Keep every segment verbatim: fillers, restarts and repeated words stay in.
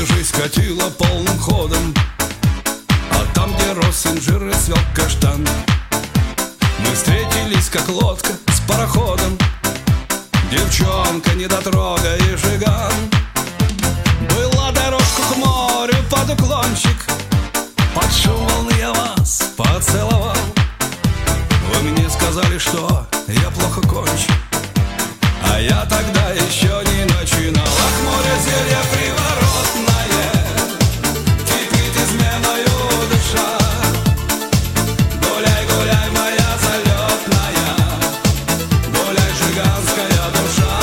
жизнь катила полным ходом, а там, где рос инжир и цвел каштан, мы встретились, как лодка с пароходом. Девчонка, недотрога и жиган. Была дорожка к морю под уклончик, под шум волны я вас поцеловал. Вы мне сказали, что я плохо кончу, а я тогда еще не начинал. Ах, море зелья приворотное, кипит изменою душа. Гуляй, гуляй, моя залетная, гуляй, жиганская душа.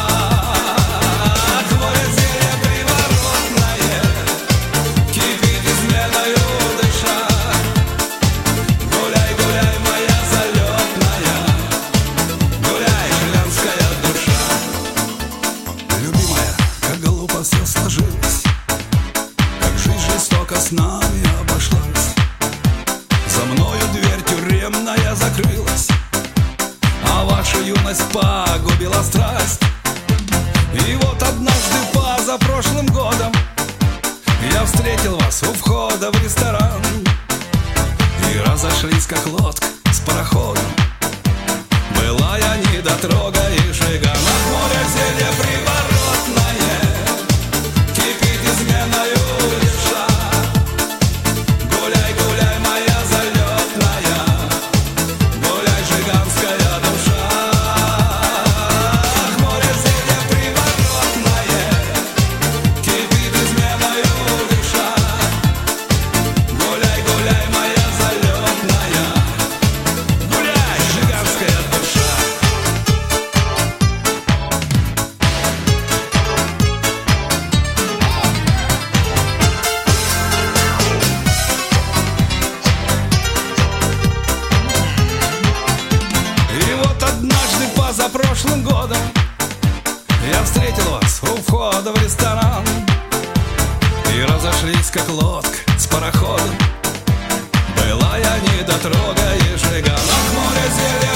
Ах, море зелья приворотное, кипит изменою душа. Гуляй, гуляй, моя залетная, гуляй, жиганская душа. Любимая, как глупо все сложилось, как жизнь жестоко с нами обошлась. За мною дверь тюремная закрылась, а ваша юность погубила страсть. И вот однажды позапрошлым годом я встретил вас у входа в ресторан, и разошлись, как лодка с пароходом. Была я недотрога и жиган. Ах, море зелья приворотное, кипит изменою душа. Гуляй, гуляй, моя залетная, гуляй, жиганская душа. Ах, море зелья приворотное, кипит изменою душа. Гуляй, гуляй, моя залетная, гуляй, жиганская душа. И вот однажды позапрошлым годом я встретил вас у входа в ресторан, и разошлись, как лодка с пароходом. Была я недотрога и жиган. Ах, море зелья